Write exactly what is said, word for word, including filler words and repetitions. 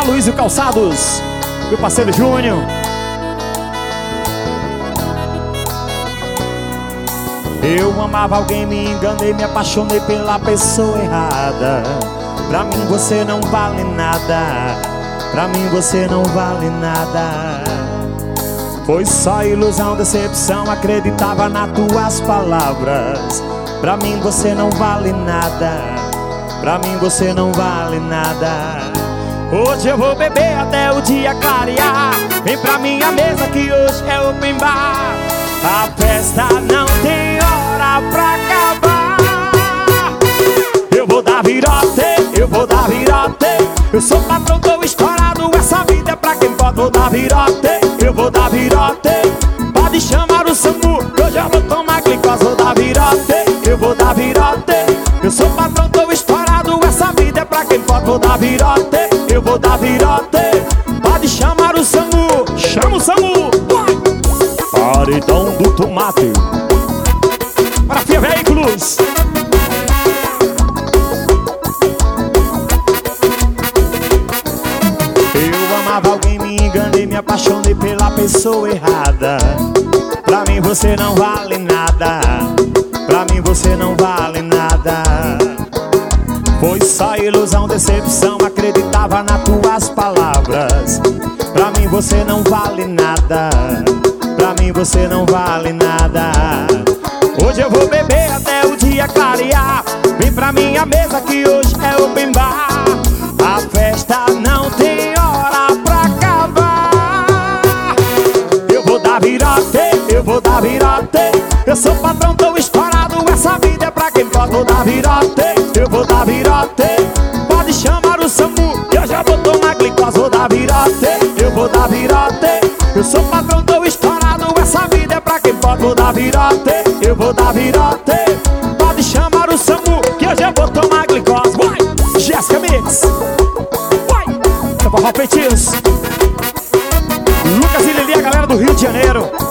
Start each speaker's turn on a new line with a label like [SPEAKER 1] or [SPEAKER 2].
[SPEAKER 1] Aloysio Calçados, meu parceiro Júnior. Eu amava alguém, me enganei, me apaixonei pela pessoa errada. Pra mim você não vale nada, pra mim você não vale nada. Foi só ilusão, decepção, acreditava nas tuas palavras. Pra mim você não vale nada, pra mim você não vale nada. Hoje eu vou beber até o dia clarear. Vem pra minha mesa que hoje é open bar. A festa não tem hora pra acabar. Eu vou dar virote, eu vou dar virote. Eu sou patrão, tô estourado, essa vida é pra quem pode. Vou dar virote, eu vou dar virote. Pode chamar o SAMU, eu já vou tomar glicose. Vou dar virote, eu vou dar virote. Eu sou patrão, tô estourado, essa vida é pra quem pode. Vou dar virote, eu vou dar virote. Pode chamar o SAMU, chama o SAMU. Paredão do Tomate para Fia Veículos. Eu amava alguém, me enganei, me apaixonei pela pessoa errada. Pra mim você não vale nada, pra mim você não vale nada. Foi só ilusão, decepção, acreditava nas tuas palavras. Pra mim você não vale nada, pra mim você não vale nada. Hoje eu vou beber até o dia clarear. Vem pra minha mesa que hoje é open bar. A festa não tem hora pra acabar. Eu vou dar virote, eu vou dar virote. Eu sou patrão, tô estourado, essa vida é pra quem pode. Vou dar virote, eu vou dar virote. Pode chamar o SAMU, eu já vou tomar glicose. Vou dar virote, eu vou dar virote. Eu sou patrão, tô estourado, essa vida é pra quem pode. Vou dar virote, eu vou dar virote. Pode chamar o SAMU, que eu já vou tomar glicose. Vai, Jéssica Mix. Vai, Forró Feitiço. Lucas e Lili, a galera do Rio de Janeiro.